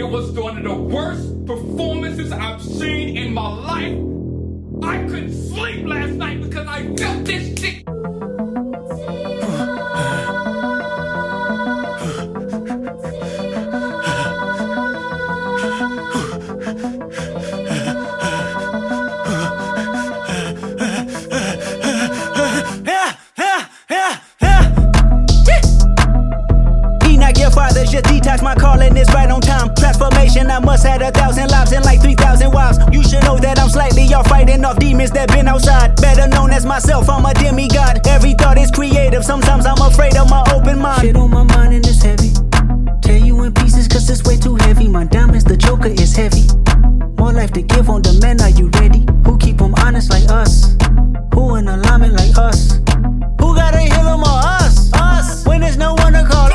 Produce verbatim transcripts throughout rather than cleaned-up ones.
It was one of the worst performances I've seen in my life. I couldn't sleep last night because I felt this shit. Just detox, my calling is right on time. Transformation, I must have a thousand lives and like three thousand wives. You should know that I'm slightly off, fighting off demons that been outside. Better known as myself, I'm a demigod. Every thought is creative, sometimes I'm afraid of my open mind. Shit on my mind and it's heavy. Tear you in pieces cause it's way too heavy. My diamonds, the joker is heavy. More life to give on demand, are you ready? Who keep them honest like us? Who in alignment like us? Who gotta heal them or us? Us, when there's no one to call.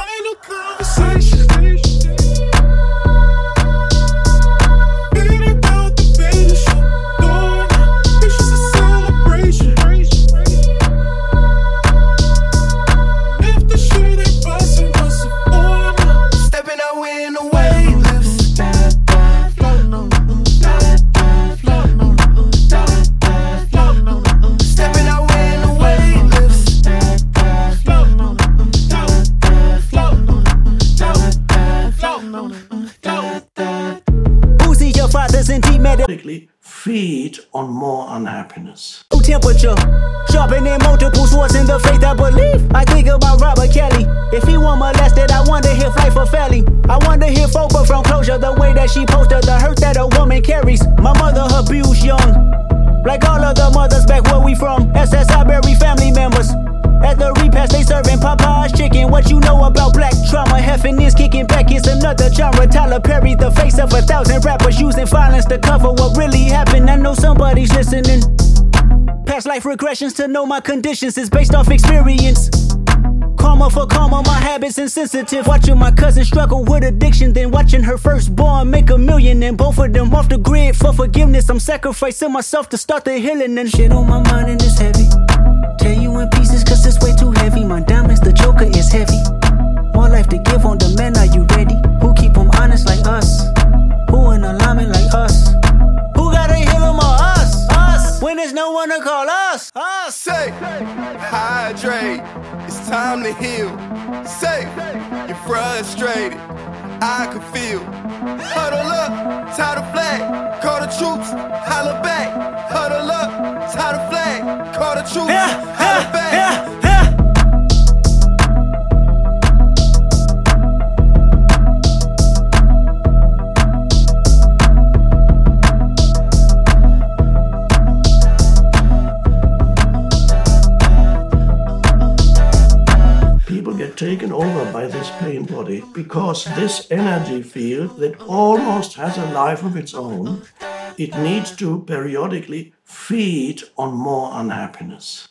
Feed on more unhappiness. Temperature, sharpening multiple swords in the faith I believe. I think about Robert Kelly. If he were molested, I wonder if life for Felly. I wonder if Oprah from Closure, the way that she posted the hurt that a woman carries. My mother abused young, like all of the mothers back where we from. S S I bury family members. At the repast they serving Popeye's chicken. What you know about black trauma? Heffing is kicking back, it's another genre. Tyler Perry, the face of a thousand rappers, using violence to cover what really happened. I know somebody's listening. Past life regressions to know my conditions is based off experience. Karma for karma, my habits insensitive. Watching my cousin struggle with addiction, then watching her firstborn make a million, and both of them off the grid for forgiveness. I'm sacrificing myself to start the healing, and shit on my mind and it's heavy. Tear you in pieces cause it's way too heavy. My diamonds, the joker is heavy. More life to give on demand, are you ready? Who keep them honest like us? Who in alignment like us? Who gotta heal them or us? Us, when there's no one to call us. Us. Say, hydrate, it's time to heal. Say, you're frustrated, I can feel. Huddle up, tie the flag, call the troops, holla back. Huddle up, tie the flag, call the troops, yeah, holla yeah, back. Yeah. Taken over by this pain body because this energy field that almost has a life of its own, it needs to periodically feed on more unhappiness.